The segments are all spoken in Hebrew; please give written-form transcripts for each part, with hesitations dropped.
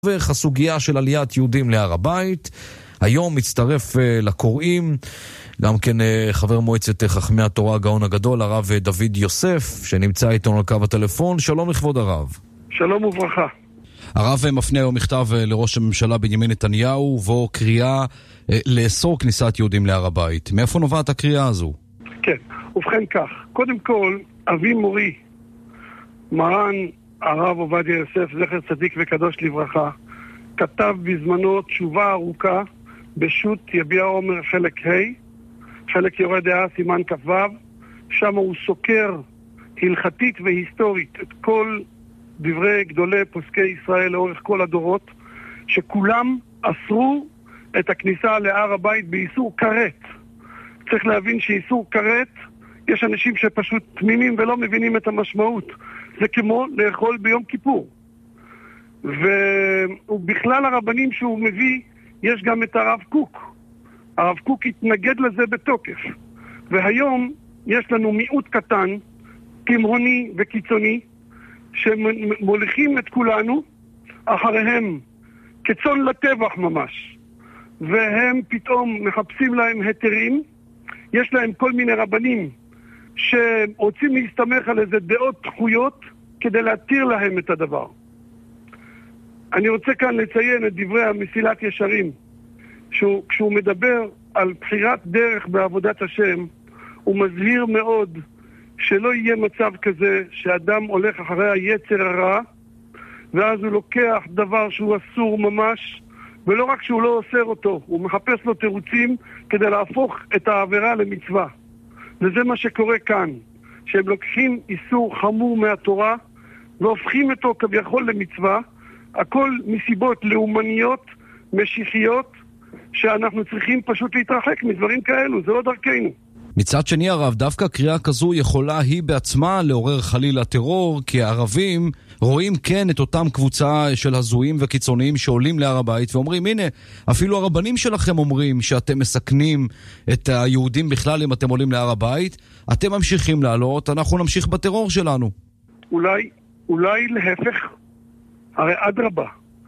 הסוגיה של עליית יהודים להר הבית. היום מצטרף לקוראים גם כן חבר מועצת חכמי התורה הגאון הגדול, הרב דוד יוסף, שנמצא איתנו על קו הטלפון. שלום לכבוד הרב. שלום וברכה. הרב מפנה היום מכתב לראש הממשלה בנימין נתניהו ובו קריאה לאסור כניסת יהודים להר הבית. מאיפה נובעת הקריאה הזו? כן, ובכן כך, קודם כל, אבי מורי, מרן הרב עובדיה יוסף, זכר צדיק וקדוש לברכה, כתב בזמנו תשובה ארוכה בשו"ת יביע עומר חלק ה', חלק יורה דעה סימן כ"ו, שם הוא סוקר הלכתית והיסטורית את כל דברי גדולי פוסקי ישראל לאורך כל הדורות, שכולם אסרו את הכניסה להר הבית באיסור כרת. צריך להבין שאיסור כרת, יש אנשים שפשוט תמימים ולא מבינים את המשמעות. זה כמו לאכול ביום כיפור. ובכלל הרבנים שהוא מביא, יש גם את הרב קוק. הרב קוק התנגד לזה בתוקף. והיום יש לנו מיעוט קטן, תימהוני וקיצוני, שמוליכים את כולנו אחריהם כצאן לטבח ממש. והם פתאום מחפשים להם היתרים. יש להם כל מיני רבנים שרוצים להסתמך על איזה דעות דחויות כדי להתיר להם את הדבר. אני רוצה כאן לציין את דברי המסילת ישרים, כשהוא מדבר על בחירת דרך בעבודת השם, הוא מזהיר מאוד שלא יהיה מצב כזה שאדם הולך אחרי היצר הרע, ואז הוא לוקח דבר שהוא אסור ממש, ולא רק שהוא לא אוסר אותו, הוא מחפש לו תירוצים כדי להפוך את העבירה למצווה. וזה מה שקורה כאן, שהם לוקחים איסור חמור מהתורה, והופכים אותו כביכול למצווה, הכל מסיבות לאומניות, משיחיות, שאנחנו צריכים פשוט להתרחק מדברים כאלו, זה לא דרכנו. מצד שני הרב, דווקא קריאה כזו יכולה היא בעצמה לעורר חלילה טרור, כי הערבים רואים כן את אותם קבוצה של הזויים וקיצוניים שעולים להר הבית ואומרים, הנה, אפילו הרבנים שלכם אומרים שאתם מסכנים את היהודים בכלל אם אתם עולים להר הבית, אתם ממשיכים לעלות, אנחנו נמשיך בטרור שלנו. אולי להפך, הרי אדרבה,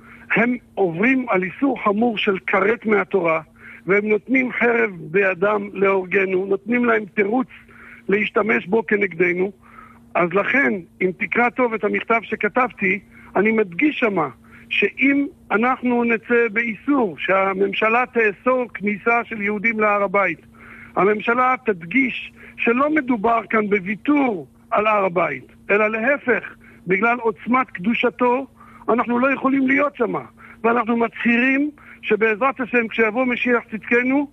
הם עוברים על איסור חמור של כרת מהתורה, והם נותנים חרב בידם להורגנו, נותנים להם תירוץ להשתמש בו כנגדנו. אז לכן, אם תקרא טוב את המכתב שכתבתי, אני מדגיש שמה, שאם אנחנו נצא באיסור, שהממשלה תאסור כניסה של יהודים להר הבית, הממשלה תדגיש שלא מדובר כאן בוויתור על הר הבית, אלא להפך, בגלל עוצמת קדושתו, אנחנו לא יכולים להיות שמה. ואנחנו מצהירים שבעזרת השם כשיבוא משיח צדקנו,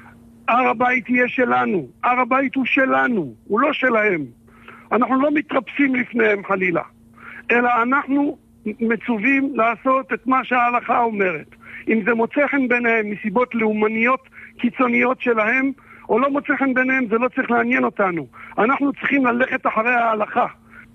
הר הבית יהיה שלנו. הר הבית הוא שלנו, הוא לא שלהם. אנחנו לא מתרפסים לפניהם חלילה, אלא אנחנו מצווים לעשות את מה שההלכה אומרת. אם זה מוצא חן ביניהם מסיבות לאומניות קיצוניות שלהם, או לא מוצא חן ביניהם, זה לא צריך לעניין אותנו. אנחנו צריכים ללכת אחרי ההלכה.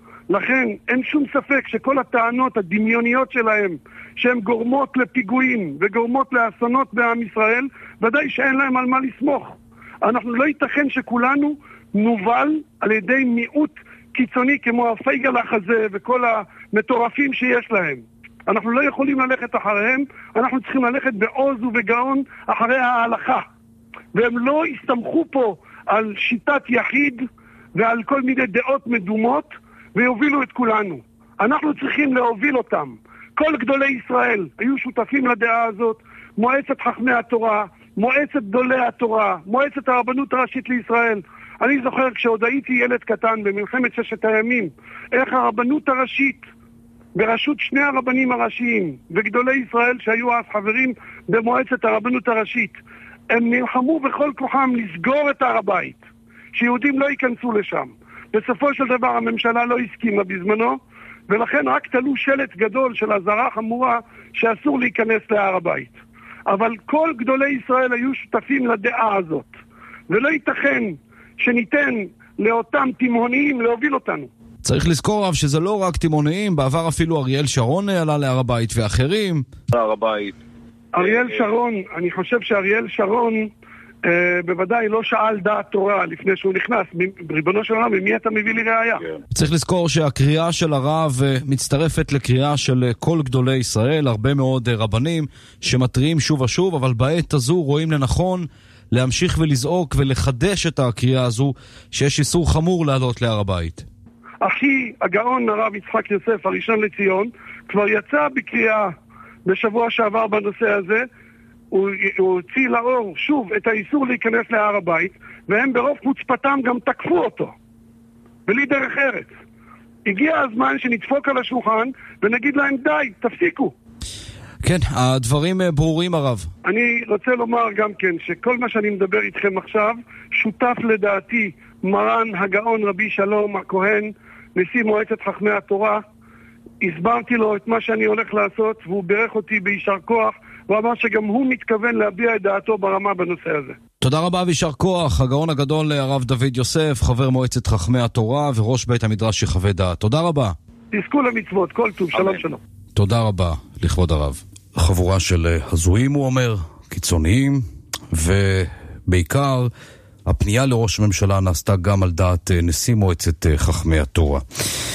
לכן אין שום ספק שכל הטענות הדמיוניות שלהם, שהן גורמות לפיגועים וגורמות לאסונות בעם ישראל, ודאי שאין להם על מה לסמוך. אנחנו לא ייתכן שכולנו נובל על ידי מיעוט קיצוני כמו הפייגלח הזה וכל המטורפים שיש להם. אנחנו לא יכולים ללכת אחריהם, אנחנו צריכים ללכת בעוז ובגאון אחרי ההלכה. והם לא הסתמכו פה על שיטת יחיד ועל כל מיני דעות מדומות, ויובילו את כולנו. אנחנו צריכים להוביל אותם. כל גדולי ישראל היו שותפים לדעה הזאת, מועצת חכמי התורה, מועצת גדולי התורה, מועצת הרבנות הראשית לישראל. אני זוכר כשעוד הייתי ילד קטן במלחמת ששת הימים, איך הרבנות הראשית, בראשות שני הרבנים הראשיים, וגדולי ישראל שהיו אז חברים במועצת הרבנות הראשית, הם נלחמו בכל כוחם לסגור את הר הבית, שיהודים לא ייכנסו לשם. בסופו של דבר הממשלה לא הסכימה בזמנו, ולכן רק תלו שלט גדול של אזהרה חמורה שאסור להיכנס להר הבית. אבל כל גדולי ישראל היו שותפים לדעה הזאת, ולא ייתכן שניתן לאותם תימהוניים להוביל אותנו. צריך לזכור רב שזה לא רק תימהוניים, בעבר אפילו אריאל שרון עלה להר הבית ואחרים. להר הבית. אריאל שרון, אני חושב שאריאל שרון בוודאי לא שאל דעת תורה לפני שהוא נכנס, ריבונו של עולם, ממי אתה מביא לי ראיה? צריך לזכור שהקריאה של הרב מצטרפת לקריאה של כל גדולי ישראל, הרבה מאוד רבנים שמתריעים שוב ושוב, אבל בעת הזו רואים לנכון להמשיך ולזעוק ולחדש את הקריאה הזו, שיש איסור חמור לעלות להר הבית. אחי הגאון הרב יצחק יוסף הראשון לציון כבר יצא בקריאה בשבוע שעבר בנושא הזה. הוא הוציא לאור שוב את האיסור להיכנס להר הבית, והם ברוב חוצפתם גם תקפו אותו בלי דרך ארץ. הגיע הזמן שנדפוק על השולחן ונגיד להם די, תפסיקו. כן, הדברים ברורים הרב. אני רוצה לומר גם כן שכל מה שאני מדבר איתכם עכשיו שותף לדעתי מרן הגאון רבי שלום הכהן, נשיא מועצת חכמי התורה. הסברתי לו את מה שאני הולך לעשות והוא בירך אותי בישר כוח, הוא אמר שגם הוא מתכוון להביע את דעתו ברמה בנושא הזה. תודה רבה וישר כוח, הגאון הגדול הרב דוד יוסף, חבר מועצת חכמי התורה וראש בית המדרש יחווה דעת. תודה רבה. תזכו למצוות, כל טוב, שלום שלום. תודה רבה לכבוד הרב. חבורה של הזויים, הוא אומר, קיצוניים, ובעיקר הפנייה לראש הממשלה נעשתה גם על דעת נשיא מועצת חכמי התורה.